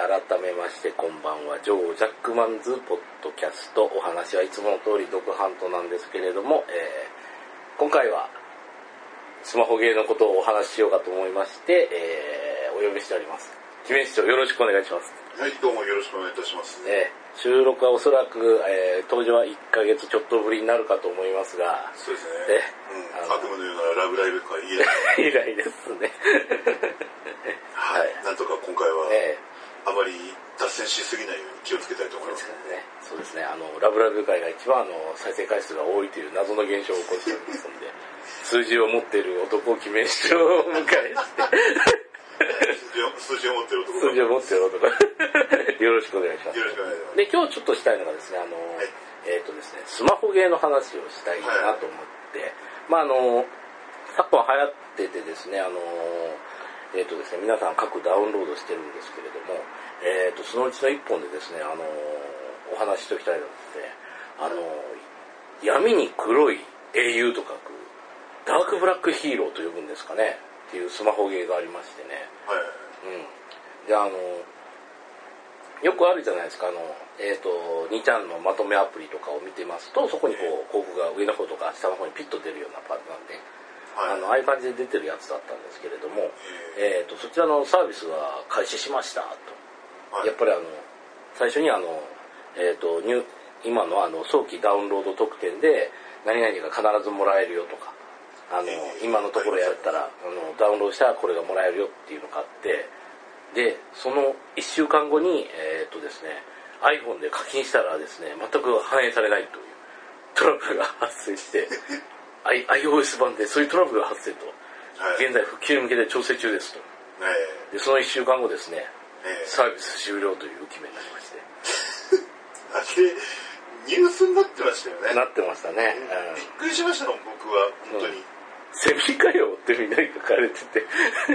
改めましてこんばんは。ジョー・ジャックマンズポッドキャスト。お話はいつもの通りドクハントなんですけれども、今回はスマホゲーのことをお話ししようかと思いまして、お呼びしております。木面市長、よろしくお願いします。 はい、どうもよろしくお願いいたします。 収録はおそらく、当時は1ヶ月ちょっとぶりになるかと思いますが、 そうですね。悪夢のようなラブライブ会以来ですね。 はい、なんとか今回は、あまり脱線しすぎないように気をつけたいと思います。 そうですね。ラブライブ会が一番再生回数が多いという謎の現象を起こしておりますので、数字を持っている男を決めしを迎えして数字を持ってる男。 数字を持ってる男。よろしくお願いします。 よろしくお願いします。 で、今日ちょっとしたいのがですね、ですね、スマホゲーの話をしたいなと思って、昨今流行っててですね、ですね、皆さん各ダウンロードしてるんですけれども、そのうちの一本でですね、お話ししておきたいのはですね、闇に黒い英雄と書く、ダークブラックヒーローと呼ぶんですかね、っていうスマホゲーがありましてね。で、よくあるじゃないですか、2ちゃんのまとめアプリとかを見てますと、そこにこう、広告が上の方とか下の方にピッと出るようなパターンなんで、ああいう感じで出てるやつだったんですけれども、そちらのサービスが開始しましたと。やっぱり最初に今の早期ダウンロード特典で何々が必ずもらえるよとか、今のところやったらダウンロードしたらこれがもらえるよっていうのがあって、でその1週間後にですね iPhone で課金したらですね全く反映されないというトラブルが発生してiOS 版でそういうトラブルが発生と、現在復旧に向けて調整中ですと、でその1週間後ですね、サービス終了という決めになりまして、 あれニュースになってましたよね。 なってましたね。 びっくりしましたの僕は本当に。 セミかよってみんなに書かれてて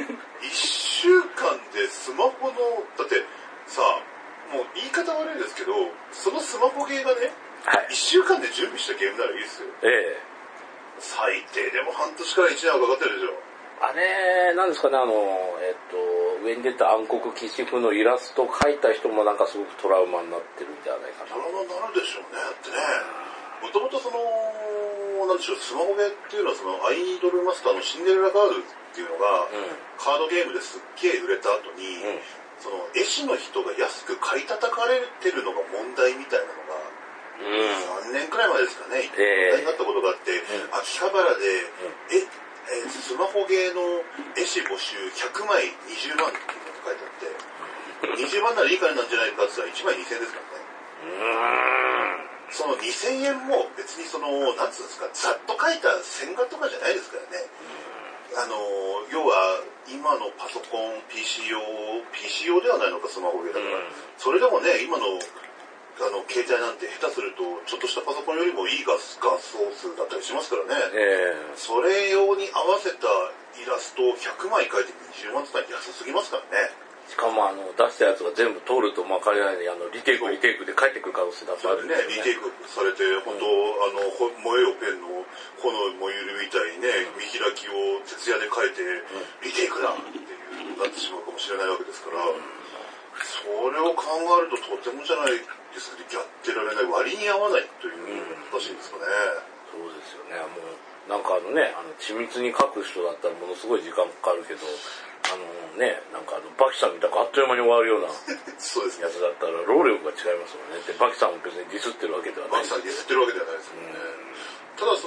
1週間でスマホのだってさ、もう言い方悪いですけど、そのスマホゲーがね、1週間で準備したゲームならいいですよ。最低でも半年から1年はかかってるでしょ。あれなんですかね、上に出た暗黒騎士風のイラストを描いた人もなんかすごくトラウマになってるんじゃないかな。 トラウマになるでしょうね。だってね、もともとなんでしょう、スマホゲーっていうのはアイドルマスターのシンデレラガールっていうのが、カードゲームですっげえ売れた後に、その絵師の人が安く買い叩かれてるのが問題みたいなのが、3年くらい前ですかね、問題になったことがあって、秋葉原で、スマホゲーの絵師募集100枚20万っていうのが書いてあって、20万ならいい金なんじゃないかって言ったら1枚2000円ですからね。その2000円も別になんつうんですか、ざっと書いた線画とかじゃないですからね。要は今のパソコン PC 用ではないのか、スマホゲーだから、それでもね、今の携帯なんて下手するとちょっとしたパソコンよりもいい画素数だったりしますからね。それ用に合わせたイラストを100枚描いて20万って言ったら安すぎますからね。 しかも出したやつが全部通るとも分かりないのにリテイクで帰ってくる可能性だってあるんですよね。 リテイクされて、本当燃えよペンの炎燃ゆるみたいにね、見開きを徹夜で書いて、リテイクだっていうなってしまうかもしれないわけですから、それを考えるととてもじゃないですけど、やってられない、割に合わないというらしいですかね。 そうですよね。もうなんか緻密に書く人だったらものすごい時間かかるけど、なんかバキさんみたくあっという間に終わるようなそうですね、 やつだったら労力が違いますもんね。でバキさんも別にディスってるわけではない。 バキさんディスってるわけではないですもんね。ただ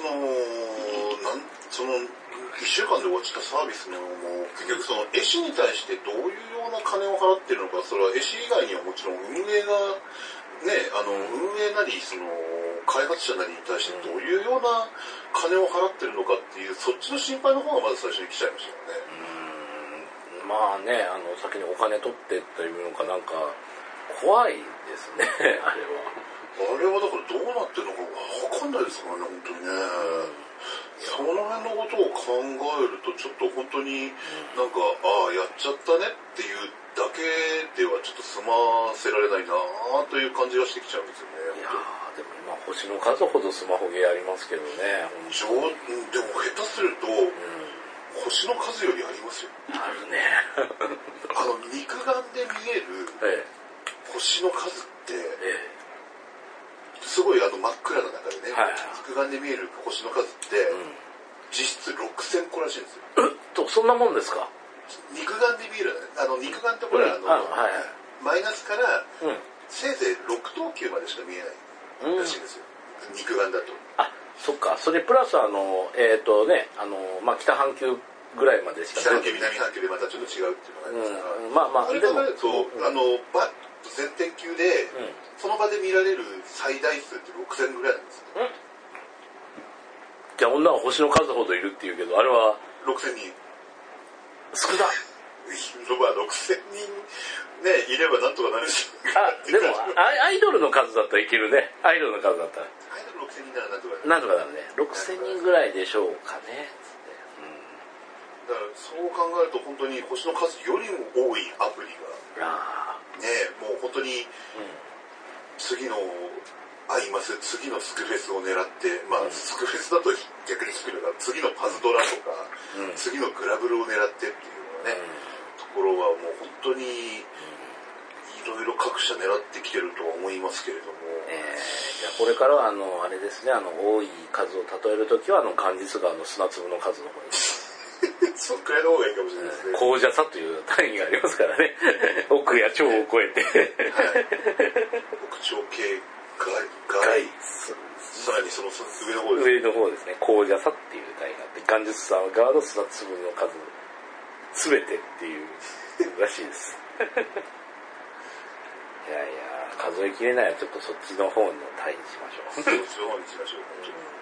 1週間で終わっちゃったサービスのも結局絵師に対してどういうような金を払ってるのか、それは絵師以外にはもちろん運営がね、運営なり開発者なりに対してどういうような金を払ってるのかっていう、そっちの心配の方がまず最初に来ちゃいましたよね。 先にお金取ってというのかなんか怖いですね。あれはだからどうなってるのか分かんないですからね、本当にね。その辺のことを考えるとちょっと本当になんかやっちゃったねっていうだけではちょっと済ませられないなという感じがしてきちゃうんですよね。 いやでも今星の数ほどスマホゲーありますけどね。 でも下手すると、 星の数よりありますよ。 あるね。 肉眼で見える星の数って、すごい真っ暗な中でね、肉眼で見える星の数って、実質6000個らしいんですよ。 そんなもんですか？ 肉眼で見える、肉眼ってこれマイナスから、せいぜい6等級までしか見えないらしいんですよ。肉眼だと。 そっか。それプラス北半球ぐらいまでしか。 北半球、南半球でまたちょっと違うっていうのがありますから。これ考えると、全天球で、その場で見られる最大数って6000ぐらいなんですよ。 じゃあ女は星の数ほどいるっていうけど、あれは 6000人。 少な。 6000人ね、いればなんとかなるし。 でもアイドルの数だったらいけるね。アイドルの数だったら。 アイドル6000人ならなんとかなる。 なんとかなるね。6000人ぐらいでしょうかね。 だからそう考えると本当に星の数よりも多いアプリがね、もう本当に次のアイマス、次のスクフェスを狙って、スクフェスだと逆に低いのが次のパズドラとか、次のグラブルを狙ってっていうのね、ところはもう本当にいろいろ各社狙ってきてるとは思いますけれども、 これからはあれですね、多い数を例えるときはガンジス川の砂粒の数の方にそのくらいの方がいいかもしれないですね。 高邪さという単位がありますからね。奥や腸を超えて。 奥腸系外。さらにその上の方ですね。 上の方ですね。高邪さっていう単位があって、ガンジス川側の砂粒の数、すべてっていうらしいです。いやいや、数えきれないはちょっとそっちの方の単位にしましょう。 そっちの方にしましょう。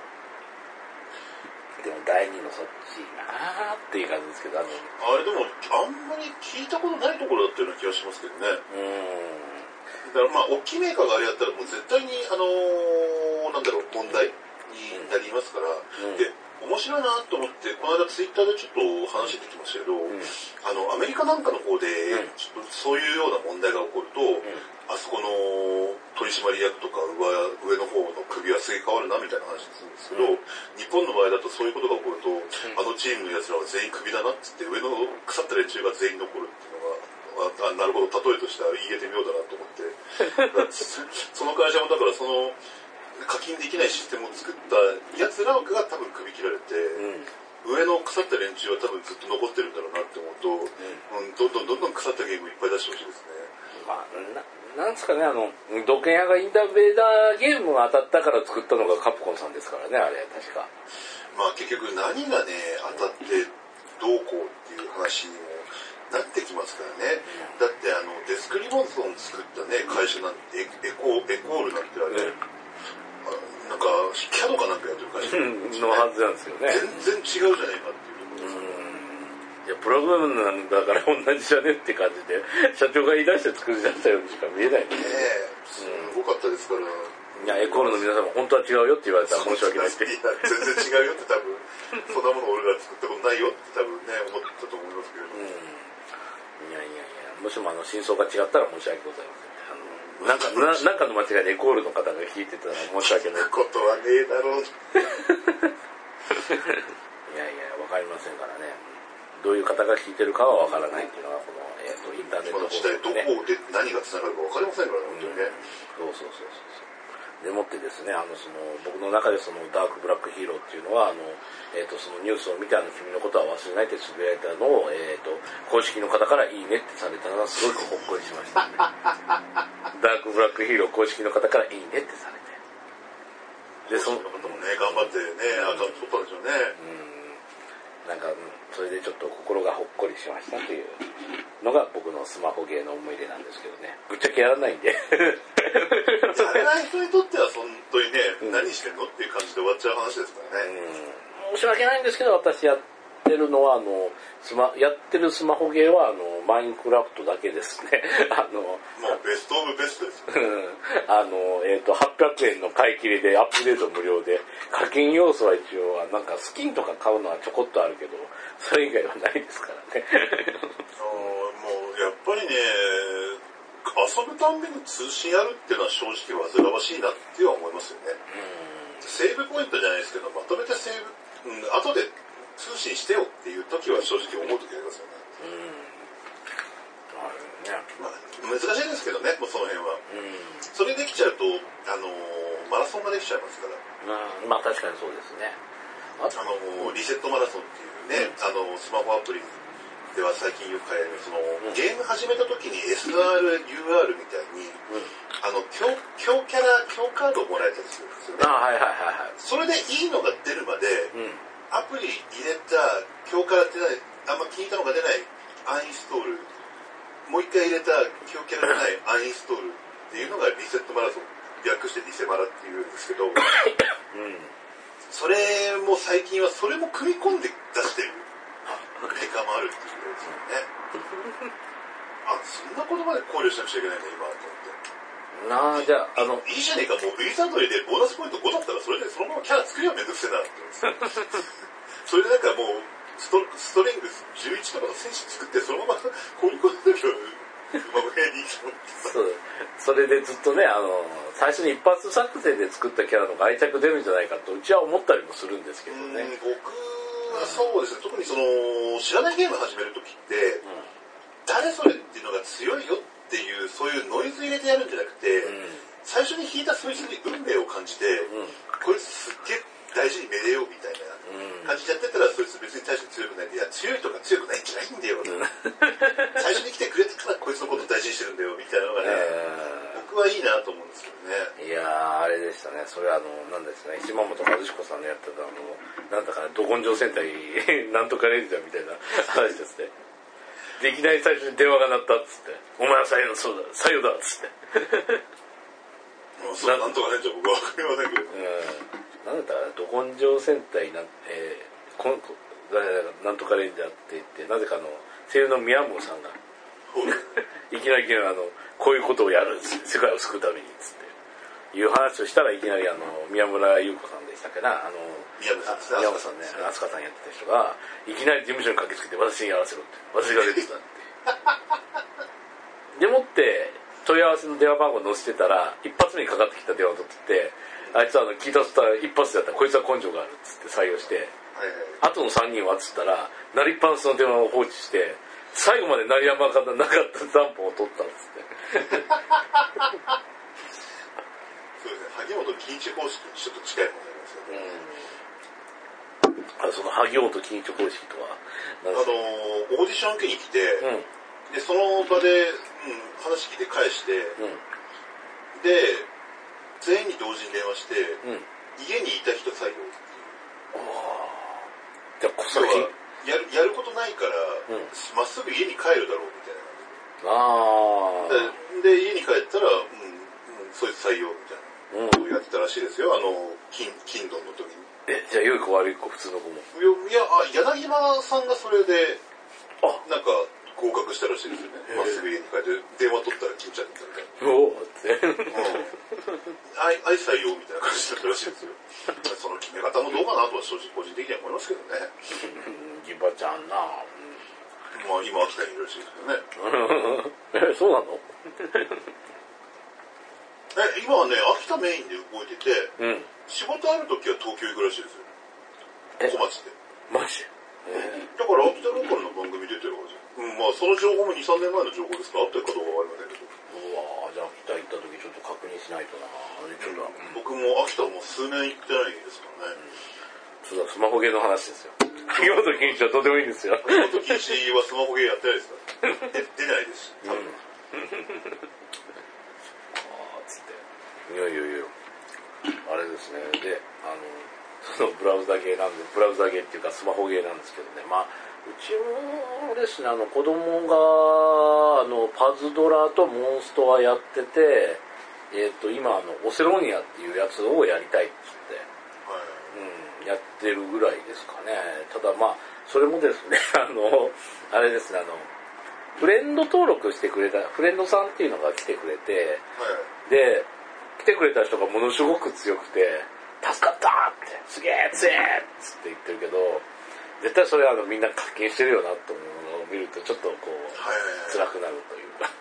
でも第2のそっちなーっていう感じですけど、 あれでもあんまり聞いたことないところだったような気がしますけどね。だから大きいメーカーがあれやったらもう絶対に問題になりますから、で面白いなと思ってこの間ツイッターでちょっと話してきましたけど、アメリカなんかの方でちょっとそういうような問題が起こると、あそこの取締役とか上の方の首はすげ替わるなみたいな話するんですけど、日本の場合だとそういうことが起こると、チームの奴らは全員首だなって言って上の腐った連中が全員残るっていうのが、なるほど、例えとしては言えてみようだなと思って。その会社もだから課金できないシステムを作った奴らが多分首切られて、上の腐った連中は多分ずっと残ってるんだろうなって思うと、どんどん腐ったゲームいっぱい出してほしいですね。 なんですかね、土建屋がインターベーダーゲームが当たったから作ったのがカプコンさんですからね、あれ確か。 結局何がね、当たってどうこうっていう話にもなってきますからね。だってデスクリボンズを作ったね、会社なんて、エコールなんてあれ、なんか、キャドかなんかやってる会社のはずなんですよね。 全然違うじゃないかっていうところです。 いや、プログラムなんだから同じじゃねって感じで、社長が言い出して作り出したようにしか見えないんでね。 すごかったですから。 いや、エコールの皆さんも本当は違うよって言われたら申し訳ないって。 いや、全然違うよって多分、そんなもの俺ら作ったことないよって多分ね、思ったと思いますけれども。 いや、もしも真相が違ったら申し訳ございません。なんかの間違いでエコールの方が聞いてたら申し訳ない。 ことはねえだろう。 いや、わかりませんからね。どういう方が聞いてるかはわからないっていうのがこの、インターネット時代どこで何が繋がるかわかりませんからね、本当にね。 そう。でもってですね、僕の中でダークブラックヒーローっていうのは、そのニュースを見て君のことは忘れないってつぶやいたのを、公式の方からいいねってされたのがすごくほっこりしました、ね。ダークブラックヒーロー公式の方からいいねってされて。 で、その方もね、頑張ってね、アカウント取ったんでしょうね。 なんか、それでちょっと心がほっこりしましたというのが僕のスマホゲーの思い出なんですけどね。ぶっちゃけやらないんで。 やらない人にとっては本当にね、何してんのっていう感じで終わっちゃう話ですからね。 申し訳ないんですけど、私やってるのは、やってるスマホゲーは、マインクラフトだけですね。 もうベストオブベストですよ。 800円の買い切りでアップデート無料で、課金要素は一応は、なんかスキンとか買うのはちょこっとあるけど、それ以外はないですからね。 もう、やっぱりね、遊ぶたんびに通信やるっていうのは正直煩わしいなっては思いますよね。セーブポイントじゃないですけど、まとめて後で通信してよっていう時マラソンができちゃいますから。 まあ確かにそうですね。 リセットマラソンっていうね、スマホアプリでは最近よく流行る、ゲーム始めた時に SR、UR みたいに、強キャラ、強カードをもらえたりするんですよね。 はいはいはいはい。 それでいいのが出るまで、アプリ入れた強キャラってあんま聞いたのが出ないアンインストール、もう一回入れた強キャラじゃないアンインストールっていうのがリセットマラソン、略してリセマラっていうんですけど、それも最近はそれも組み込んで出してるメーカーもあるっていうことですよね。そんなことまで考慮しなくちゃいけないんだ今と思って。 じゃあいいじゃねえか、もうウィザードリーでボーナスポイント5だったらそれでそのままキャラ作りはめんどくせえなって思ってそれでなんかもうストレングス11とかの戦士作ってそのままこういうことだけどうまくいいと思ってそれでずっとね最初に一発作戦で作ったキャラのが愛着出るんじゃないかとうちは思ったりもするんですけどね。 僕はそうですね、特に知らないゲーム始めるときって、誰それっていうのが強いよっていうそういうノイズ入れてやるんじゃなくて、最初に引いたそいつに運命を感じて、こいつすっげえ大事にめでようみたいな感じでやってたら、そいつ別に大して強くないんで、いや強いとか強くないんじゃないんだよ、最初に来てくれたからこいつのこと大事にしてるんだよみたいなのがね、僕はいいなと思うんですけどね。 いやーあれでしたね。それはなんですね、島本和彦さんのやってたなんだかど根性戦隊なんとかレンジャーみたいな話ですね。でいきなり最初に電話が鳴ったっつって、お前は採用だっつってなんとかレンジャー僕はわかりませんけど、 なんだったかな、ど根性戦隊なんとかレンジャーって言って、なぜか声優の宮本さんがいきなりこういうことをやるっつって、世界を救うためにっつっていう話をしたら、いきなり宮村優子さんでしたっけな、 宮本さんね、 飛鳥さんやってた人がいきなり事務所に駆けつけて、私にやらせろって、私が出てたってでもって問い合わせの電話番号載せてたら、一発目にかかってきた電話を取って、あいつは聞いたったら一発だったらこいつは根性があるっつって採用して、後の3人はっつったら鳴りっぱなしの電話を放置して、最後まで鳴りやまなかった残本を取ったっつってそうですね、萩本欽一方式にちょっと近いものがありますよね。 その萩本欽一方式とはオーディション受けに来て、でその場で、話聞いて返して、で全員に同時に電話して、家にいた人採用っていう。 じゃあ小先やることないから、まっすぐ家に帰るだろうみたいな感じで、家に帰ったら、そいつ採用みたいなことをやってたらしいですよ、金土の時に。 じゃあ良い子悪い子普通の子も。 いや柳島さんがそれでなんか合格したらしいですよね。まっすぐ家に帰って電話取ったら金ちゃんだったみたいな。 おおって愛採用みたいな感じだったらしいですよ。その決め方もどうかなとは正直個人的には思いますけどね。 ギバちゃんなまあ今秋田にいるらしいですけどね。 そうなの今はね、秋田メインで動いてて、仕事あるときは東京行くらしいですよ。小町で。 マジだから秋田ローカルの番組出てるわけじゃん。まあその情報も2、3年前の情報ですから、あったかどうかわかりませんけど。 じゃあ秋田行ったときちょっと確認しないとな。 僕も秋田も数年行ってないですからね。 そうだ、スマホゲーの話ですよ。萩本欽一はとてもいいんですよ。 萩本欽一はスマホゲーやってないですから。出ないですし、多分。 いやあれですね。でそのブラウザゲーっていうかスマホゲーなんですけどね、まあうちもですね、子供がパズドラとモンストはやってて、今オセロニアっていうやつをやりたいっつって、やってるぐらいですかね。ただまあそれもですねあれですね、フレンド登録してくれたフレンドさんっていうのが来てくれて、で来てくれた人がものすごく強くて、助かったってすげえ強えっつって言ってるけど、絶対それみんな課金してるよなと思うのを見るとちょっとこう、辛くなるというか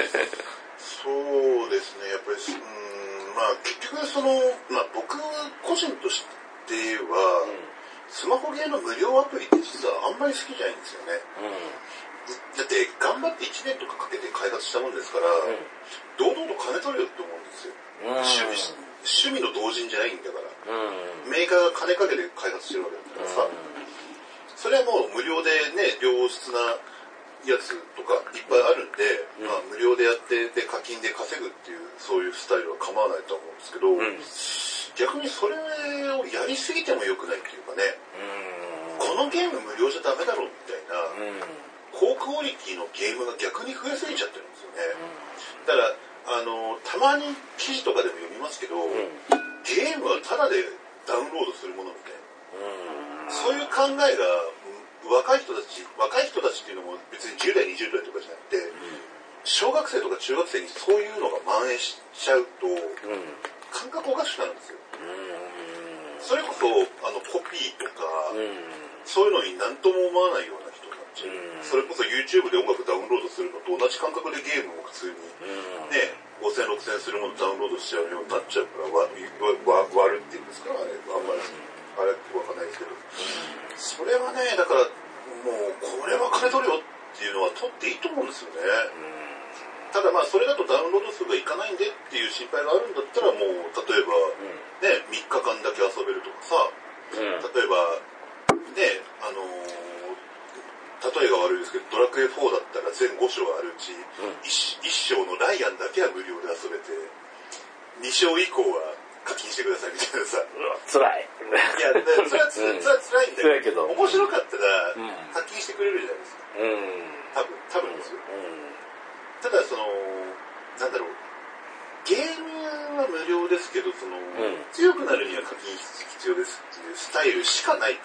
そうですね、やっぱりまあ結局僕個人としては、スマホゲーの無料アプリって実はあんまり好きじゃないんですよね。 だって頑張って1年とかかけて開発したもんですから、堂々と金取れよって思うんですよ。趣味の同人じゃないんだから、メーカーが金かけて開発してるわけだからさ、それはもう無料でね、良質なやつとかいっぱいあるんで、まあ無料でやってで課金で稼ぐっていうそういうスタイルは構わないと思うんですけど、逆にそれをやりすぎても良くないっていうかね、このゲーム無料じゃダメだろうみたいな、高クオリティのゲームが逆に増えすぎちゃってるんですよね。だからたまに記事とかでも読みますけど、ゲームはタダでダウンロードするものみたいな、そういう考えが若い人たちっていうのも別に10代20代とかじゃなくて、小学生とか中学生にそういうのが蔓延しちゃうと、感覚おかしくなるんですよ。それこそコピーとか、そういうのに何とも思わないような人になっちゃう。それこそ YouTube で音楽ダウンロードするのと同じ感覚でゲームを普通にね、5000、6000するものダウンロードしちゃうようになっちゃうから割るっていうんですか、あれあんまりあれわかんないですけど、それはね、だからもうこれは金取るよっていうのは取っていいと思うんですよね。ただまあそれだとダウンロード数がいかないんでっていう心配があるんだったら、もう例えばね、3日間だけ遊べるとかさ、例えばね、例えが悪いですけど、ドラクエ4だったら全5章あるうち、1章のライアンだけは無料で遊べて、2章以降は課金してくださいみたいなさ。 辛い。 いや、それは辛いんだけど、面白かったら課金してくれるじゃないですか。多分ですよ。ただなんだろう、ゲームは無料ですけど、強くなるには課金必要ですっていうスタイルしかないから、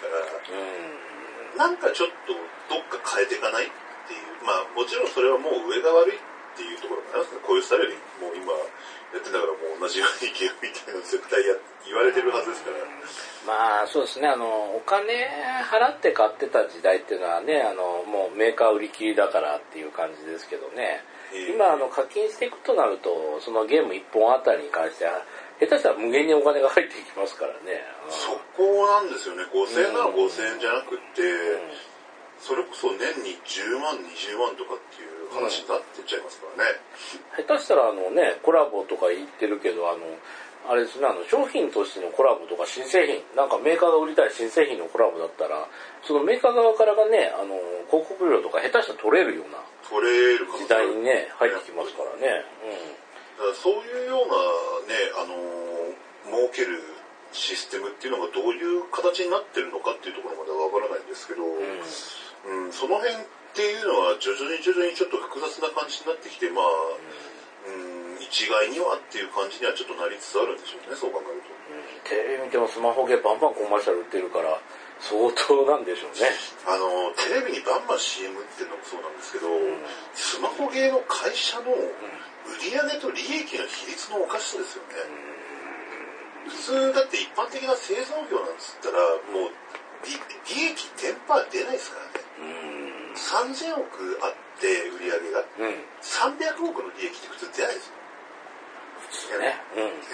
なんかちょっとどっか変えていかないっていう、まあもちろんそれはもう上が悪いっていうところもありますね。こういうスタイルにもう今やってんだからもう同じようにいけよみたいな絶対言われてるはずですから。 まあそうですね、お金払って買ってた時代っていうのはね、もうメーカー売り切りだからっていう感じですけどね、今課金していくとなると、そのゲーム1本あたりに関しては下手したら無限にお金が入っていきますからね。 そこなんですよね。5000円なら5000円じゃなくって、それこそ年に10万20万とかっていう話になってっちゃいますからね。 下手したらコラボとか言ってるけど、あれですね、商品としてのコラボとか新製品、なんかメーカーが売りたい新製品のコラボだったら、そのメーカー側からがね、広告料とか下手したら取れるような時代にね、入ってきますからね。 だからそういうようなね、儲けるシステムっていうのがどういう形になってるのかっていうところまではわからないんですけど、その辺っていうのは徐々にちょっと複雑な感じになってきて、まあ、一概にはっていう感じにはちょっとなりつつあるんでしょうね、そう考えると。 テレビ見てもスマホゲーバンバンコマーシャル売ってるから相当なんでしょうね。 テレビにバンバン CM っていうのもそうなんですけど、スマホゲーの会社の売上と利益の比率のおかしさですよね。普通だって一般的な製造業なんつったらもう利益 10% 出ないですからね。3000億あって売上が、300億の利益って普通出ないですよ。普通ね。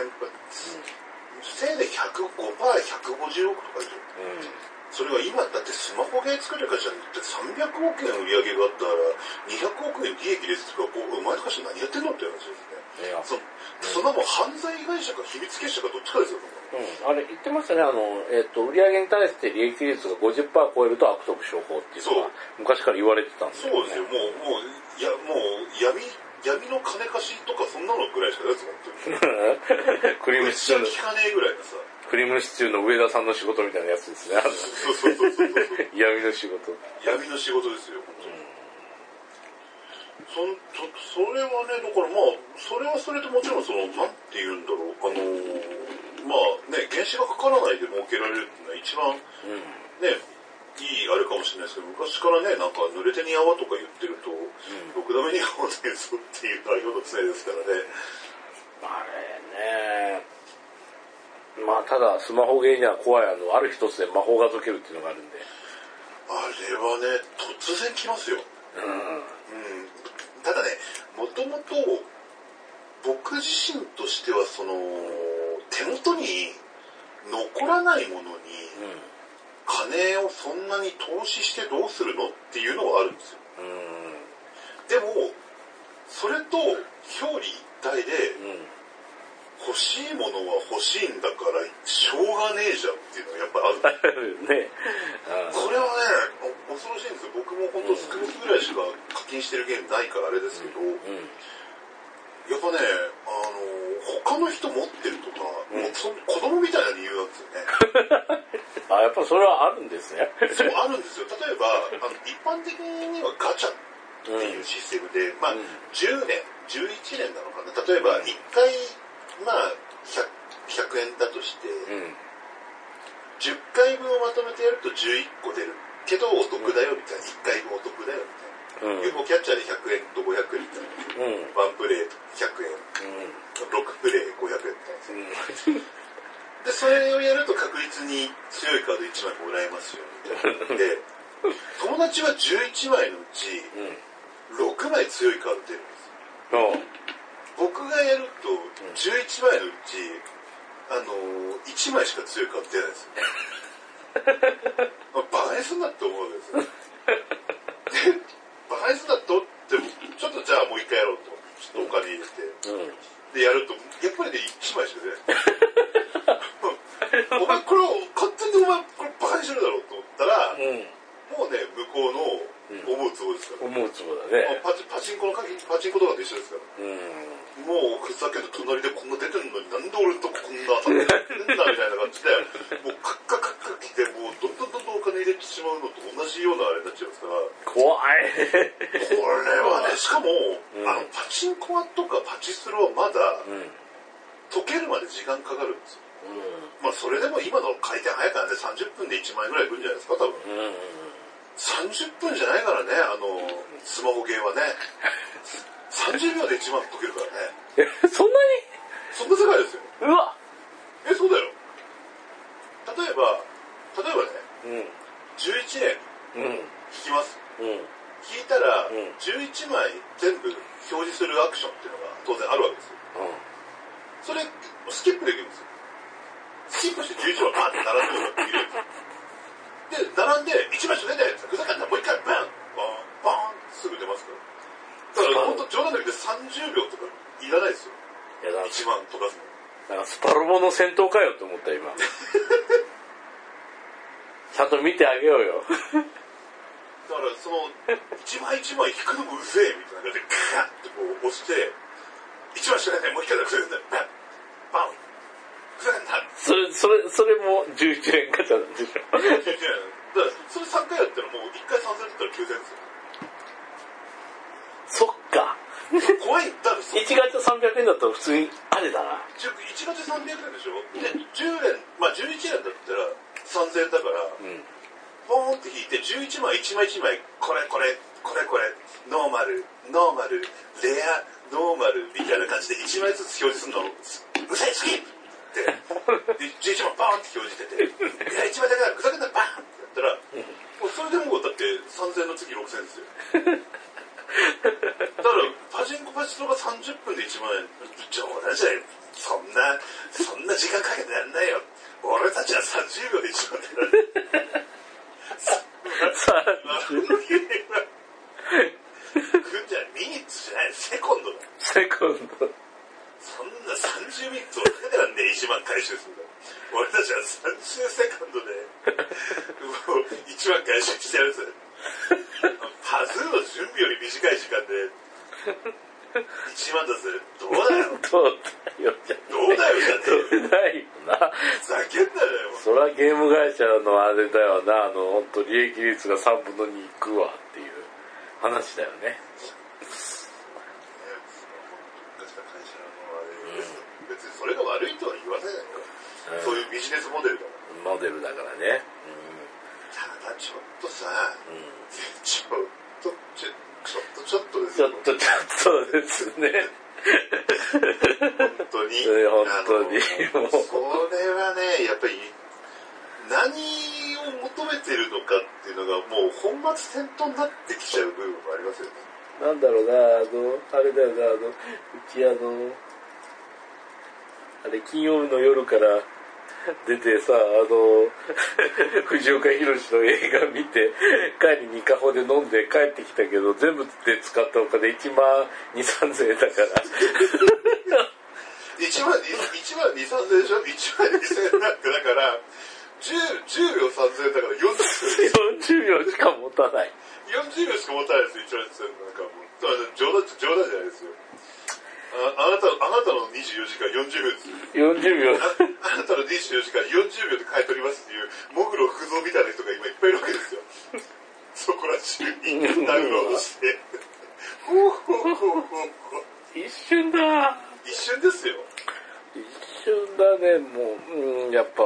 せいで105%、150億とかでしょ。それが今だってスマホゲー作る会社に行って300億円売上があったら200億円利益ですとか、お前とかして何やってんのって話ですね。そんなもん犯罪会社か秘密結社かどっちかですよ。 あれ言ってましたね、売上に対して利益率が 50% 超えると悪徳商法っていうのが昔から言われてたんですよね。 そうですよ、もう闇の金貸しとかそんなのぐらいしかやつ持ってる。 クリームシチューの聞かねえぐらいのさ。 クリームシチューの上田さんの仕事みたいなやつですね。 そう。 闇の仕事。 闇の仕事ですよ、本当に。それはね、だからまあ、それはそれともちろんなんて言うんだろう、まあね、原資がかからないで儲けられるっていうのは一番、ね、いいあれかもしれないですけど、昔からね、なんか濡れ手に泡とか言ってると、ろくダメに泡ないぞっていう内容の常ですからね。 あれね、まあただスマホゲーには怖いある一つで魔法が解けるっていうのがあるんで。 あれはね、突然来ますよ。ただね、もともと僕自身としては手元に残らないものに金金をそんなに投資してどうするのっていうのがあるんですよ。でもそれと表裏一体で、欲しいものは欲しいんだからしょうがねえじゃんっていうのがやっぱあるね。 これはね恐ろしいんですよ。僕も本当スクールぐらいしか課金してるゲームないからあれですけど、やっぱね他の人持ってるとか、もう子供みたいな理由なんですよね。 やっぱそれはあるんですね。 そうあるんですよ。例えば一般的にはガチャっていうシステムで、10年11年なのかな。例えば1回100円だとして、10回分をまとめてやると11個出るけどお得だよみたいな、1回分お得だよみたいな、UFO キャッチャーで100円と500円みたいな、1プレイ100円、6プレイ500円みたいな、でそれをやると確実に強いカード1枚もらえますよみたいなで友達は11枚のうち6枚強いカード出るんですよ。僕がやると11枚のうち1枚しか強いカード出ないですよ。バカにすんなって思うんですよ。でバカにすんなって思ってもちょっとじゃあもう一回やろうとちょっとお金入れて、でやるとやっぱりね1枚しか出ないお前これを勝手にこれバカにしてるだろうと思ったら、もうね向こうの思うツボですから、 思うツボだね。 パチンコとかと一緒ですから、もうふざけて隣でこんな出てるのになんで俺とこんな当たってんだみたいな感じでもうカッカカッカ来てもうどんどんお金入れてしまうのと同じようなあれになっちゃいますから怖い。 これはねしかも、パチンコとかパチスロはまだ、解けるまで時間かかるんですよ。それでも今の回転早いからね30分で1万円ぐらいいくんじゃないですか多分。30分じゃないからねスマホゲーはね30秒で1万解けるからね。 そんなに？ そんな世界ですよ。 うわ。 そうだよ。例えばね、11年引きます。引いたら、11枚全部表示するアクションっていうのが当然あるわけですよ。それスキップできるんですよ。スキップして11枚バーって並んでるのが見れるんですよ。で並んで1枚しか出ないやつふざけんなもう一回バンバンすぐ出ますから。だから本当冗談だけで30秒とかいらないですよ。1万とかすの。 なんかスパロボの戦闘かよって思った今。ちゃんと見てあげようよ。 だからその一枚一枚引くのもうぜえみたいな感じでガーッてこう押して1枚しかないもう一回だけふざけんなバンふざけんな。 それも11円ガチャなんでしょ。 だからそれ3回やったらもう1回3000だったら9000ですよ。 そっか。 怖いんだ。1 ガチャ300円だったら普通にあれだな。 1ガチャ300円でしょ。で10連11連だったら3000円だから、ポーンって引いて11枚1枚1枚これノーマルレアノーマルみたいな感じで1枚ずつ表示するのうせえスキップってで11枚バーンって表示してていや1枚だけだふざけんなバーンってやったらもうそれでもうだって3000円の次6000円ですよ。だからパチンコパチスロが30分で1万円冗談じゃない。そんな時間かけてやんないよ。俺たちは30秒で1万円だね。ミニッツじゃないセコンドだ。 セコンド。 そんな30ミニッツをかけてらんねえ1万回収するんだ。俺たちは30セコンドでもう1万回収してやるんですよ。パズーの準備より短い時間で1万だぜ。どうだよじゃないよな。 ざけんなよ。 そりゃゲーム会社のあれだよな。本当利益率が3分の2いくわっていう話だよね。 別にそれが悪いとは言わせないから、そういうビジネスモデルだからね。 ただちょっとさ、ちょっとですよ。ちょっとですね。 本当に。それはね、やっぱり何を求めてるのかっていうのがもう本末転倒になってきちゃう部分もありますよね。 なんだろうな、あれだよな、うち金曜日の夜から出てさ、藤岡弘の映画見て、帰りにカホで飲んで帰ってきたけど、全部で使ったお金1万2、3000円だから。 1万2、3000円でしょ ?1 万2000円なんて、だから、10秒3000円だから40秒。 40秒しか持たない。 40秒しか持たないですよ、1万2000円なんかもう。冗談じゃないですよ。あなたの24時間40秒です。 40秒。 あなたの24時間40秒で買い取りますっていう、モグロ福蔵みたいな人が今いっぱいいるわけですよ。そこら中にダウンロードして。 一瞬だ。 一瞬ですよ。 一瞬だね、もう、やっぱ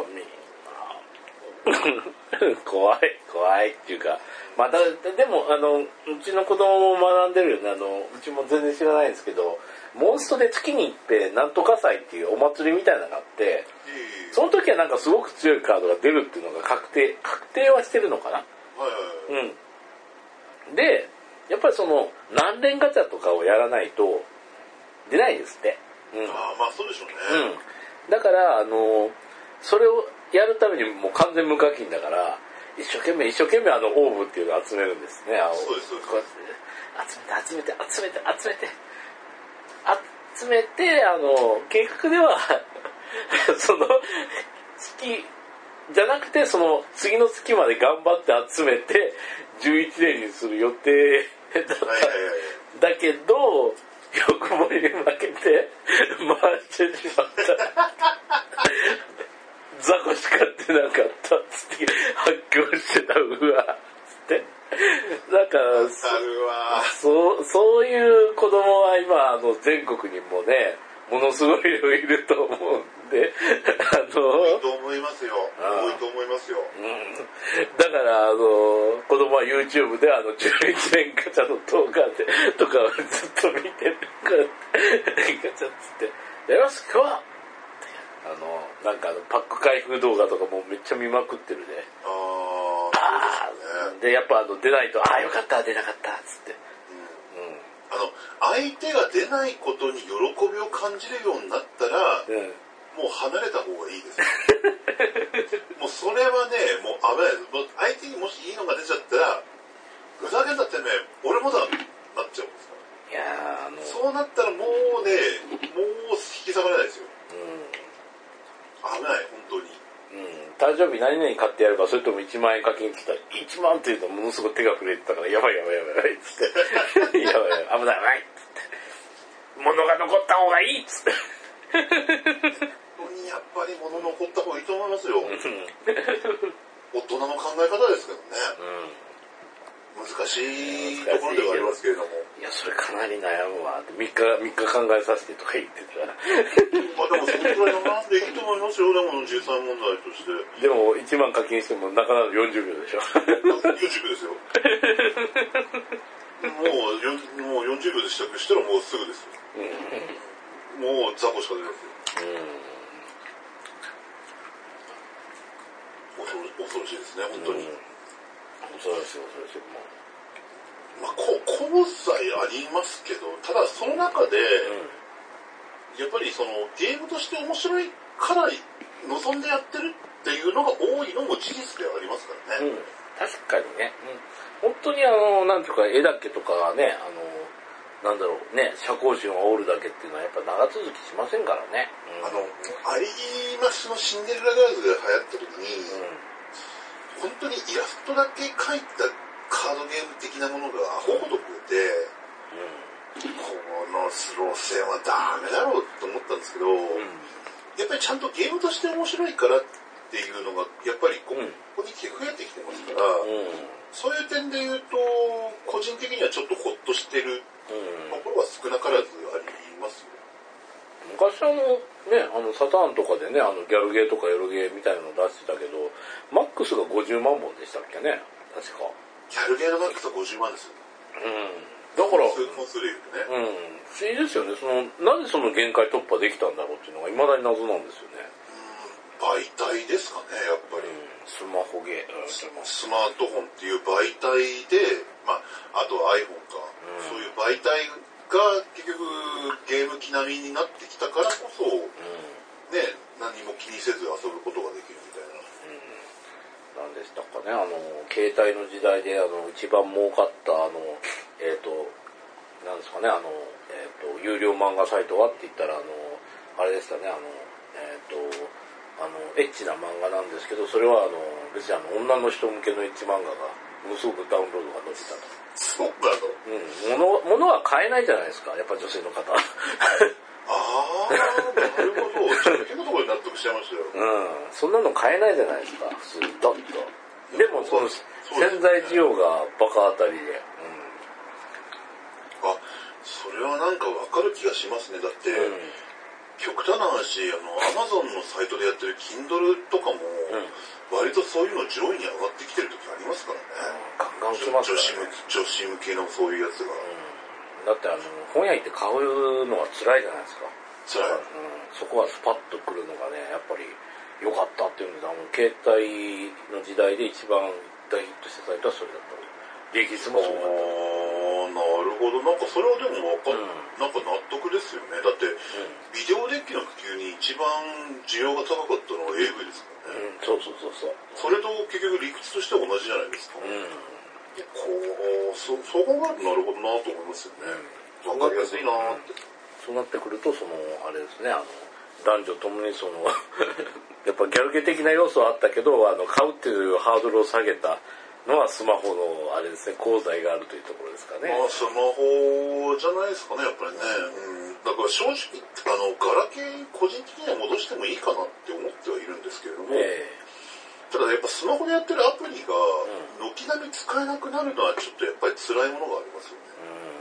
怖いっていうか、まあ、でもうちの子供も学んでるよね。うちも全然知らないんですけど、モンストで月に一遍なんとか祭っていうお祭りみたいなのがあって、その時はなんかすごく強いカードが出るっていうのが確定はしてるのかな。うん。で、やっぱり何連ガチャとかをやらないと出ないですって。 うん。まあそうでしょうね。 うん。だからそれをやるためにもう完全無課金だから、一生懸命オーブっていうのを集めるんですね。 そうです。 集めて、計画では、月、じゃなくて、次の月まで頑張って集めて、11年にする予定だった。だけど、欲張りに負けて、回してしまった。雑魚しかってなかったっつって発狂してた。うわつってなんかそういう子供は今全国にもねものすごい量いると思うんで多いと思いますよ。 だから子供は YouTube で11年ガチャの動画とかをずっと見てるからガチャっつってよし今日はなんかパック開封動画とかもめっちゃ見まくってるね。で、やっぱ出ないと、よかった、出なかった、つって。 相手が出ないことに喜びを感じるようになったら、もう離れた方がいいです。もうそれはね、もう危ないです。もう相手にもしいいのが出ちゃったら、ふざけんなってね、俺もだ、なっちゃうんですから。 いやそうなったらもうね、もう引き下がれないですよ。危ない、本当に。 誕生日何々買ってやるか、それとも1万円課金って言ったら、1万って言うとものすごい手が震えてたから、やばい、つって。やばい、危ない、つって。物が残った方がいいっつって。 本当にやっぱり物残った方がいいと思いますよ。大人の考え方ですけどね。難しいところではありますけれども。 いや、それかなり悩むわ。3日考えさせてとか言ってたら。 でもそのくらいのなんでいいと思いますよ。でも実際問題として。 でも1万課金してもなかなか40秒でしょ。 40秒ですよ。もう40秒で支度したらもうすぐですよ。もう雑魚しか出ないですよ。恐ろしいですね、本当に。 恐ろしい。 まあ、功罪ありますけど、ただその中で、やっぱりゲームとして面白いから望んでやってるっていうのが多いのも事実ではありますからね。 確かにね。本当になんていうか、絵だけとかがね、なんだろうね、社交心を煽るだけっていうのはやっぱ長続きしませんからね。 アリマスのシンデレラガールズが流行った時に、本当にイラストだけ描いたカードゲーム的なものがアホほど増えて、このスロー性はダメだろうと思ったんですけど、やっぱりちゃんとゲームとして面白いからっていうのがやっぱりここに来て増えてきてますから、そういう点で言うと個人的にはちょっとホッとしてるところは少なからずありますよ。 昔サターンとかでね、ギャルゲーとかエロゲーみたいなの出してたけど、マックスが50万本でしたっけね、確か。 ギャルゲーのマックスは50万ですよ。 だから、 本数で言うとね。 不思議ですよね。なぜその限界突破できたんだろうっていうのが未だに謎なんですよね。 媒体ですかね、やっぱり。 スマホゲー。 スマートフォンっていう媒体で、あとは iPhone か、そういう媒体が結局ゲーム機並みになってきたからこそ、ね、何も気にせず遊ぶことがでね、携帯の時代で、一番儲かった、なんですかね、有料漫画サイトはって言ったら、あれでしたね、エッチな漫画なんですけど、それは、別に女の人向けのエッチ漫画が、ものすごくダウンロードが伸びたと。 そうなの物は買えないじゃないですか、やっぱ女性の方。 ああ、なるほど。ちょっと変なところで納得しちゃいましたよ。 そんなの買えないじゃないですか、普通にドッと。でも、その、潜在需要がバカ当たりで。 それはなんかわかる気がしますね。だって、極端な話、Amazon のサイトでやってる Kindle とかも、割とそういうの上位に上がってきてる時ありますからね。 ガンガン来ますからね。 女子向けのそういうやつが。 だって本屋行って買うのは辛いじゃないですか。 辛い。 そこはスパッと来るのがね、やっぱり良かったっていうんで、携帯の時代で一番大ヒットしたサイトはそれだった。利益率もそうだった。 なるほど。なんかそれはでもなんか納得ですよね。だって、ビデオデッキの普及に一番需要が高かったのは AV ですからね。 そう。 それと結局理屈としては同じじゃないですか。そう考えるとなるほどなと思いますよね。わかりやすいなって。 そうなってくると、あれですね、男女ともにやっぱギャルゲ的な要素はあったけど、買うっていうハードルを下げたのはスマホの、あれですね、功罪があるというところですかね。 スマホじゃないですかね、やっぱりね。だから正直、ガラケー個人的には戻してもいいかなって思ってはいるんですけれども、ただやっぱスマホでやってるアプリが、軒並み使えなくなるのはちょっとやっぱり辛いものがありますよね。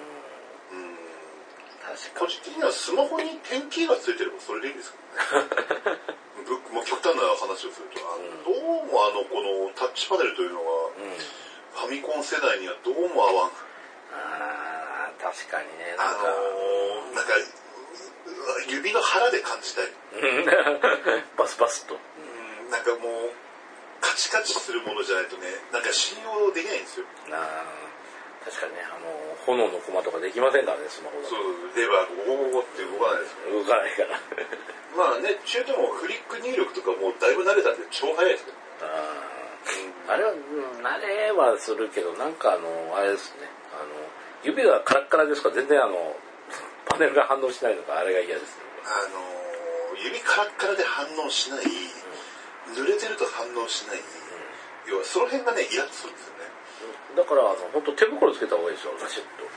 個人的にはスマホに点キーがついてればそれでいいんですけどね。もう極端な話をすると、どうもこのタッチパネルというのは、ファミコン世代にはどうも合わん。 確かにね。 なんか、指の腹で感じたい。 バスバスと。 なんかもう、カチカチするものじゃないとね、なんか信用できないんですよ。 確かにね、炎のコマとかできませんからね、スマホだと。 そう、レバーゴゴゴって動かないですから。 動かないから。 まあね、中でもフリック入力とかもうだいぶ慣れたんで超早いですけど。 あれは、慣れはするけど、なんかあれですね、指がカラッカラですから全然パネルが反応しないのか、あれが嫌ですね。 指カラッカラで反応しない、濡れてると反応しない、要はその辺がね、イラッとするんですよね。 だから、本当手袋つけた方がいいですよ、ガシッと。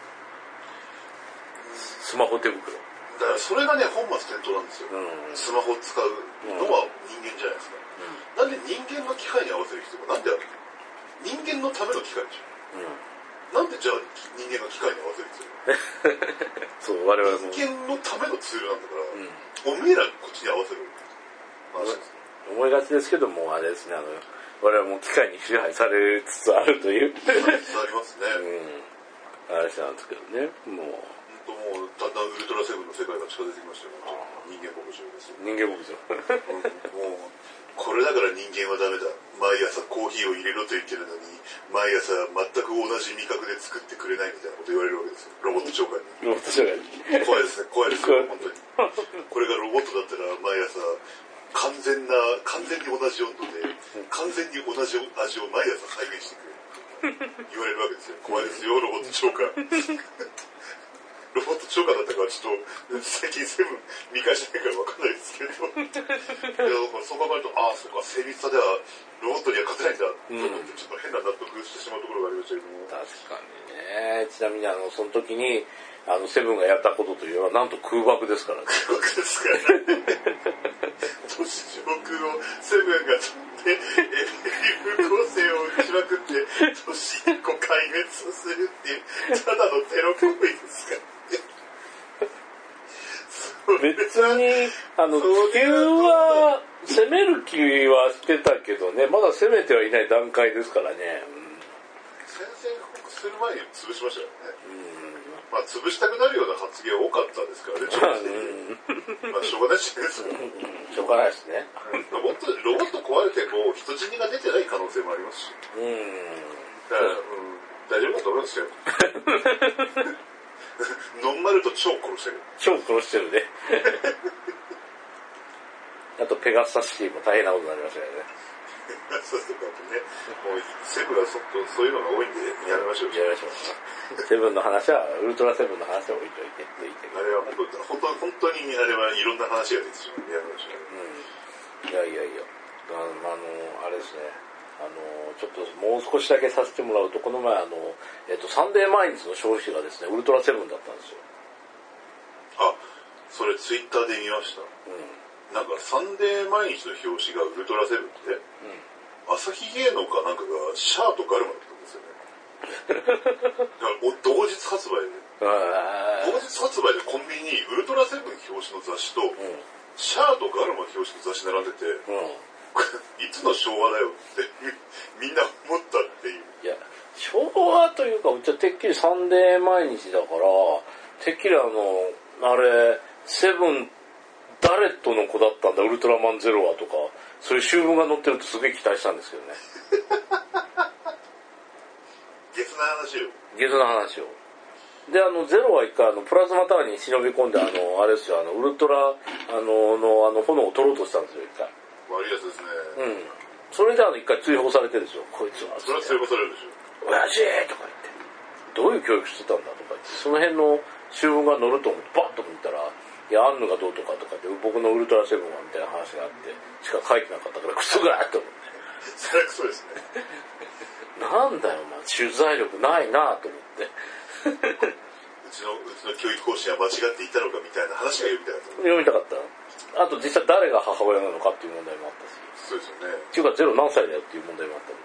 スマホ手袋。 だからそれがね、本末転倒なんですよ。スマホを使うのは人間じゃないですか。なんで人間が機械に合わせる必要がなんであるの？人間のための機械でしょ。なんでじゃあ人間が機械に合わせる必要？ そう、我々も。 人間のためのツールなんだから、おめえらこっちに合わせる話です。 思いがちですけども、あれですね、我々も機械に支配されつつあるという。 ありますね。 あれなんですけどね、もうだんだんウルトラセブンの世界が近づいてきましたよ。人間牧場ですよ。 人間牧場。 もう、これだから人間はダメだ。毎朝コーヒーを入れろと言ってるのに、毎朝全く同じ味覚で作ってくれないみたいなこと言われるわけですよ。ロボット長官に。 ロボット長官に。 怖いですね、怖いですよ、本当に。これがロボットだったら毎朝、完全に同じ温度で、完全に同じ味を毎朝再現してくれる。言われるわけですよ。怖いですよ、ロボット長官。ロボット長官だったからちょっと最近セブン見返してないから分かんないですけどそう考えるとそうか精密さではロボットには勝てないんだと思ってちょっと変な納得してしまうところがありましたけども。 確かにね。ちなみにその時にセブンがやったことというのはなんと空爆ですからね。 空爆ですからね。都市上空をセブンが飛んで有効性を打ちまくって都市1個壊滅させるっていうただのテロ行為ですから別に地球は攻める気はしてたけどね、まだ攻めてはいない段階ですからね。 宣戦布告する前に潰しましたよね。まあ潰したくなるような発言多かったですからね。まあしょうがないしですよ。 しょうがないですね。 ロボット壊れても人死にが出てない可能性もありますし。だから、大丈夫だと思いますよ。ノンマルと超殺してる。 超殺してるね。あとペガサスシティも大変なことになりましたよね。 そうですね。もうセブンはそういうのが多いんでやめましょう。 やめましょう。セブンの話は、ウルトラセブンの話は置いといて。 あれは本当にあれはいろんな話が出てしまうんでやめましょう。 いや。あれですね。ちょっともう少しだけさせてもらうと、この前サンデー毎日の消費がですね、ウルトラセブンだったんですよ。 あ、それツイッターで見ました。なんかサンデー毎日の表紙がウルトラセブンって、朝日芸能かなんかがシャアとガルマだったんですよね。だから同日発売でコンビニにウルトラセブン表紙の雑誌と、シャアとガルマ表紙の雑誌並んでて、いつの昭和だよってみんな思ったっていう。 いや、昭和というか、うちはてっきりサンデー毎日だから、てっきりあれ、セブン、誰との子だったんだ、ウルトラマンゼロはとか、そういう新聞が載ってるとすげえ期待したんですけどね。 ゲスな話を。で、ゼロは一回プラズマタワーに忍び込んで、あれですよ、ウルトラ、の炎を取ろうとしたんですよ、一回。 悪いやつですね。 それで一回追放されてるんですよ、こいつは。 それは追放されるでしょ。 親父とか言って。どういう教育してたんだとか言って、その辺の新聞が載ると思って、バッと見たら、いや、アンヌがどうとかとかって、僕のウルトラセブンはみたいな話があって、しか書いてなかったから、クソがーって思って。 それはクソですね。 なんだよ、取材力ないなと思って。 うちの教育方針は間違っていたのかみたいな話が読みたかった。あと実際誰が母親なのかっていう問題もあったし。 そうですよね。 っていうかゼロ何歳だよっていう問題もあったん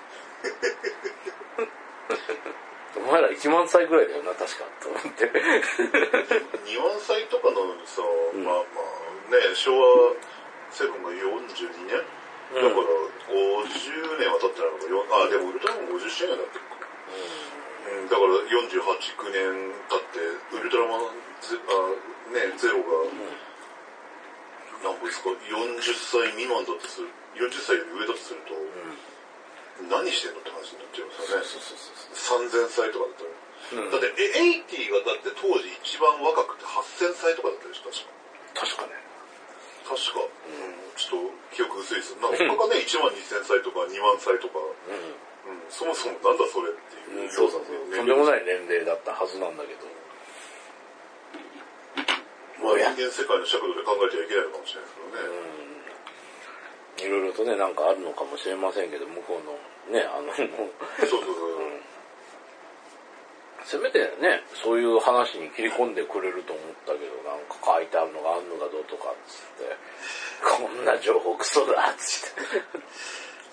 で。お前ら1万歳ぐらいだよな、確か、と思って。 2万歳とかのさ、昭和セブンが42年、だから50年は経ってないのか、でもウルトラマン50周年だってるか。だから48、9年経って、ウルトラマンゼロが、なんかですか、40歳未満だとする、40歳より上だとすると、何してんのって話になっちゃいますよね。3000歳とかだったら。だって、80がだって当時一番若くて8000歳とかだったでしょ、 確かね。 確か。ちょっと記憶薄いです。なんか他がね、1万2000歳とか2万歳とか、そもそもなんだそれっていう。 そう。とんでもない年齢だったはずなんだけど。 人間世界の尺度で考えてはいけないのかもしれないですけどね。 いろいろとね、なんかあるのかもしれませんけど、向こうのね、 そう。 せめてね、そういう話に切り込んでくれると思ったけど、なんか書いてあるのがあんのかどうとかっつって、こんな情報クソだっつって。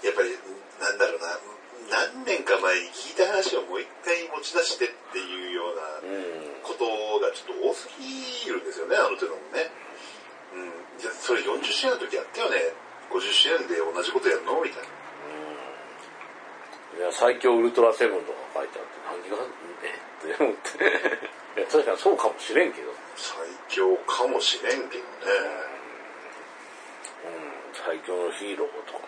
やっぱり、なんだろうな、何年か前に聞いた話をもう一回持ち出してっていうようなことがちょっと多すぎるんですよね、あの手のもね。じゃあそれ40周年の時やったよね。50周年で同じことやるのみたいな。 いや、最強ウルトラセブンとか書いてあって、何がって思って。いや、確かにそうかもしれんけど。 最強かもしれんけどね。 最強のヒーローとか。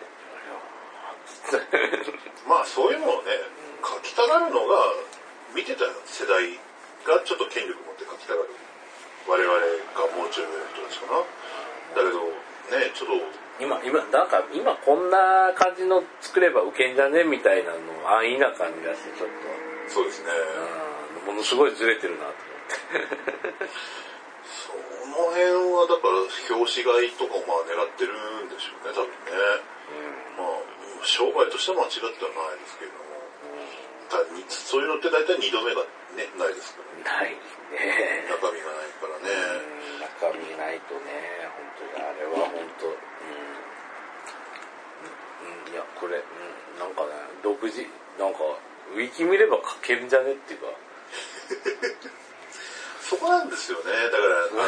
まあそういうのをね、書きたがるのが、見てた世代がちょっと権力持って書きたがる。我々がもうちょい上の人たちかな。だけど、ね、ちょっと、 今こんな感じの作ればウケんじゃねみたいなのを安易な感じがしてちょっと。 そうですね。 ものすごいずれてるなと思って。 その辺はだから表紙買いとかを狙ってるんでしょうね、多分ね。商売としては間違ってはないですけれども。そういうのって大体2度目がね、ないですからね。 ないね。 中身がないからね。 中身ないとね、本当にあれは本当、いや、これ、なんかね、独自、なんか、ウィキ見れば書けるんじゃねっていうか。 そこなんですよね。だから、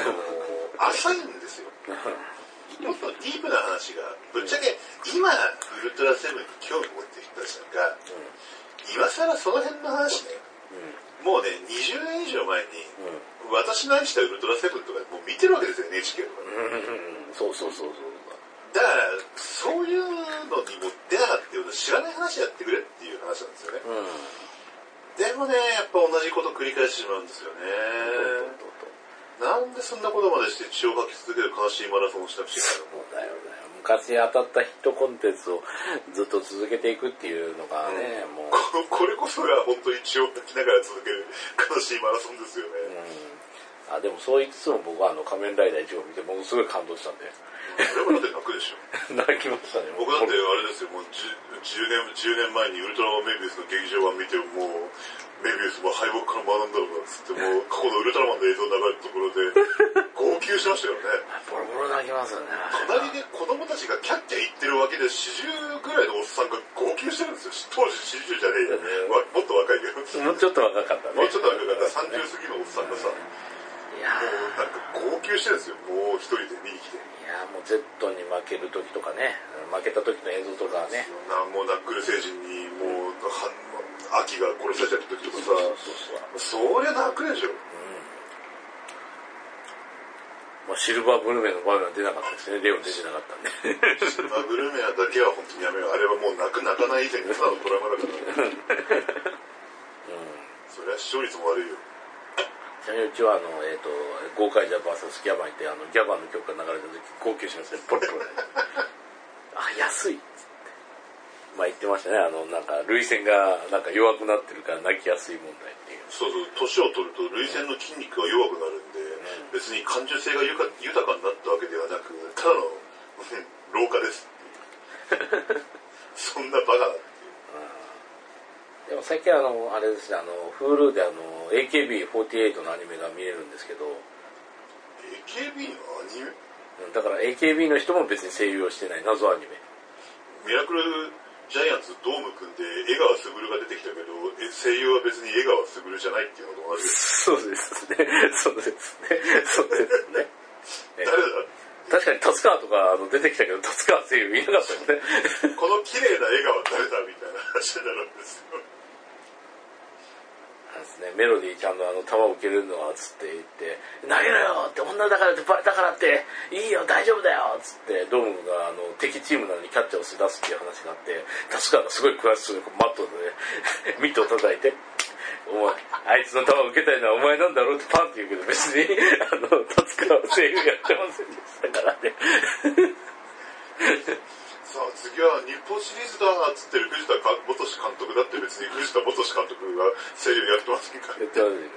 浅いんですよ。もっとディープな話が、ぶっちゃけ、今、ウルトラセブンに興味を持ってる人たちなんか、今更その辺の話ね、もうね、20年以上前に、私の愛したウルトラセブンとかもう見てるわけですよ、NHK とかで。 そう。 だから、そういうのにも出なかったような知らない話やってくれっていう話なんですよね。でもね、やっぱ同じこと繰り返してしまうんですよね。なんでそんなことまでして血を吐き続ける悲しいマラソンをしなくちゃいけないの？ そうだよね。 昔当たったヒットコンテンツをずっと続けていくっていうのがね、もうこれこそが本当に血を吐きながら続ける悲しいマラソンですよね。 でもそう言いつつも僕は仮面ライダー1号見てものすごい感動したんで。 それもだって泣くでしょ。 泣きましたね。 僕だってあれですよ、もう10年前にウルトラマンメビウスの劇場版見てもう、メビウスも敗北から学んだのかっつって、もう過去のウルトラマンの映像流れたところで、号泣しましたよね。 ボロボロ泣きますよね。 隣で子供たちがキャッキャ言ってるわけで、40ぐらいのおっさんが号泣してるんですよ。当時40じゃねえよ。もっと若いけど。 もうちょっと若かったね。 もうちょっと若かった。30過ぎのおっさんがさ、 いやもうなんか号泣してるんですよ。もう一人で見に来て。 いやもう Z に負ける時とかね、負けた時の映像とかね。 もうナックル星人にもう秋が殺されちゃった時とかさ、そりゃ泣くでしょ。 シルバーブルメの場面は出なかったですね。レオン出てなかったんで。 シルバーブルメアだけは本当にやめよう。あれはもう泣かない以前にただのトラウマだからね。そりゃ視聴率も悪いよ。 ちなみにうちはゴーカイジャー VS ギャバンってギャバンの曲が流れた時号泣しますね。ポロポロ。安いっつって。言ってましたね。なんか涙腺がなんか弱くなってるから泣きやすい問題っていう。 そうそう、年を取ると涙腺の筋肉が弱くなるんで、別に感受性が豊かになったわけではなく、ただの老化ですっていう。そんなバカだっていう。 でも最近あれですね、Hulu でAKB48 のアニメが見れるんですけど。 AKB のアニメ？ だから AKB の人も別に声優をしてない謎アニメ。 ミラクルジャイアンツドームくんで江川卓が出てきたけど、声優は別に江川卓じゃないっていうのと同じです。 そうですね。そうですね。そうですね。 誰だ？ 確かに達川とか出てきたけど、達川声優いなかったよね。 この綺麗な江川誰だみたいな話になるんですよ。 メロディーちゃんの球を受けるのはつって言って投げろよって女だからってバレたからっていいよ大丈夫だよつってドームが敵チームなのにキャッチャーを出すっていう話があって達川がすごい詳しそうにマットで、ね、ミットを叩いてお前あいつの球を受けたいのはお前なんだろうってパンって言うけど別に達川は声優やってませんでしたからね。 さあ次は日本シリーズだっつってる藤田元監督だって別に藤田元監督が声優やってませんからね。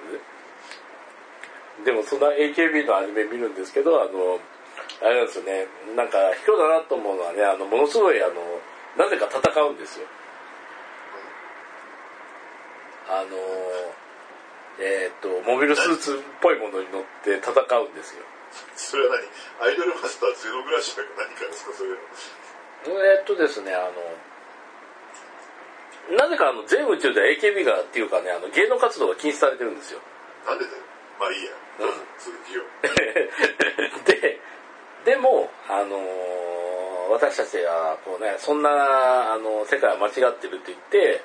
でもそんな AKB のアニメ見るんですけどあれなんですよねなんか卑怯だなと思うのはねものすごいなぜか戦うんですよ。モビルスーツっぽいものに乗って戦うんですよ。 それは何？アイドルマスターゼノグラシアか何かですかそういうの？ ですねなぜか全宇宙では AKB がっていうかね芸能活動が禁止されてるんですよ。 なんでだよ。まあいいや。続きよ。 でも私たちがこうねそんな世界は間違ってるって言って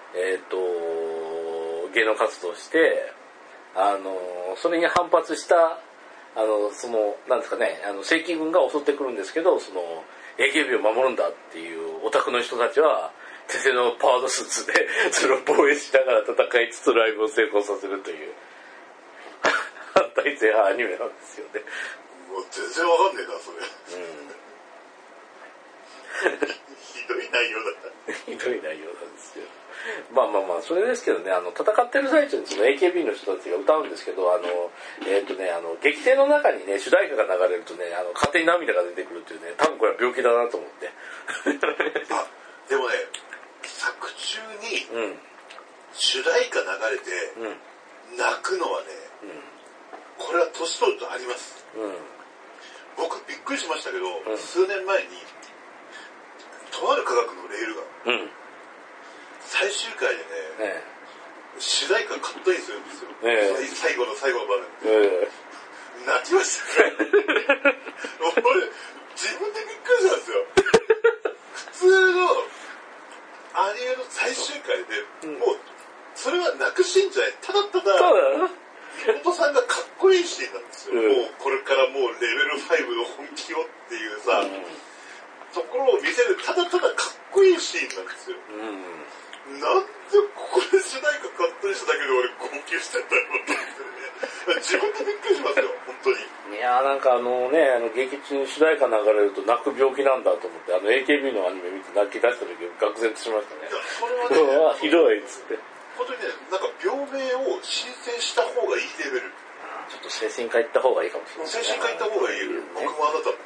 芸能活動してそれに反発したなんですかね正規軍が襲ってくるんですけどAKB を守るんだっていうオタクの人たちは手製のパワードスーツでそれを防衛しながら戦いつつライブを成功させるという反体制派アニメなんですよね。 もう全然わかんねえなそれ。ひどい内容だった。 ひどい内容なんですよ。まあそれですけどね戦ってる最中にAKB の人たちが歌うんですけど劇中の中にね主題歌が流れるとね勝手に涙が出てくるっていうね多分これは病気だなと思ってでもね作中に主題歌流れて泣くのはね、これは年取るとあります、僕びっくりしましたけど、数年前にとある科学のレールが、最終回でね、主題歌カットインするんですよ、最後の場面、泣きましたね俺自分でびっくりしたんですよ普通のアニメの最終回で、もうそれは泣くシーンじゃない、ただただ妹さんがかっこいいシーンなんですよ、もうこれからもうレベル5の本気をっていうさ、ところを見せるただただかっこいいシーンなんですよ、なんでここで主題歌カットインしただけで俺号泣してんだろうって自分でびっくりしますよ本当に。 いやなんかね、劇中に主題歌流れると泣く病気なんだと思って、AKB のアニメ見て泣き出した時愕然としましたね。 いや、それはね、 ひどいっつって。 本当にね、なんか病名を申請した方がいいレベル。 ちょっと精神科行った方がいいかもしれない。 精神科行った方がいいよ。僕もあなたも。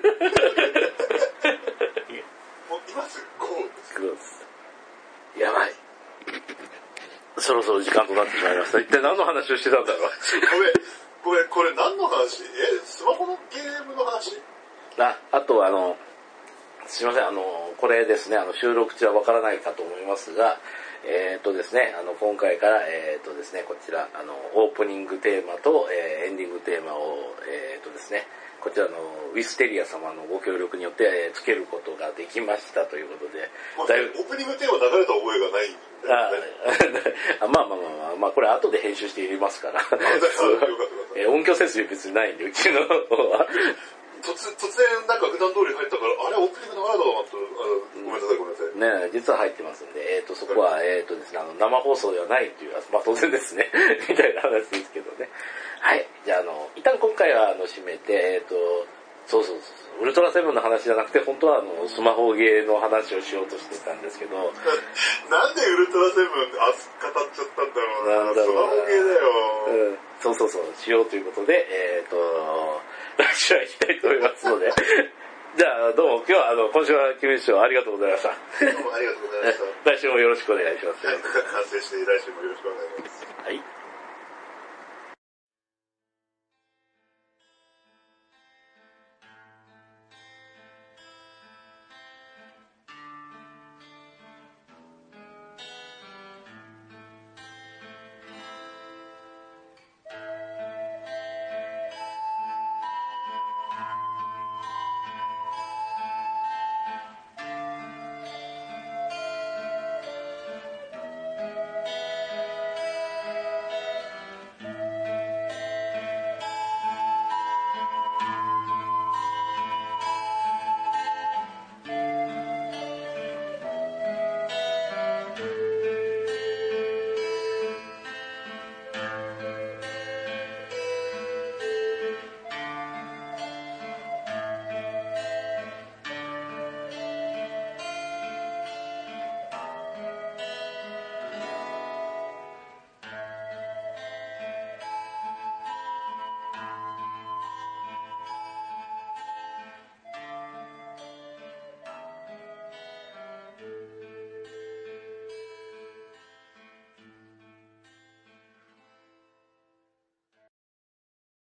もう今すぐゴーです。 やばい。そろそろ時間となってしまいました。一体何の話をしてたんだろう。 ごめん、これ何の話？スマホのゲームの話？ あとすいません、これですね、収録中はわからないかと思いますが、ですね、今回から、ですね、こちら、オープニングテーマと、エンディングテーマを、ですね、こちらのウィステリア様のご協力によって、つけることができましたということで、 だいぶオープニングテーマ流れた覚えがないんだよね。 まあこれ後で編集して入れますから。音響設備別にないんで、うちの方は。 突然なんか普段通り入ったから、あれオープニング流れたのかなと、ごめんなさい。 ね、実は入ってますんで、そこは、ですね、生放送ではないという、まあ当然ですね、みたいな話ですけどね。はい。じゃあ、一旦今回は締めて、そう、ウルトラセブンの話じゃなくて、本当はスマホゲーの話をしようとしてたんですけど。 なんでウルトラセブン語っちゃったんだろうな。スマホゲーだよ。 そう、しようということで、来週は行きたいと思いますので。じゃあ、どうも、今週は君師匠ありがとうございました。 どうもありがとうございました。 来週もよろしくお願いします。 はい、完成して来週もよろしくお願いします。 はい。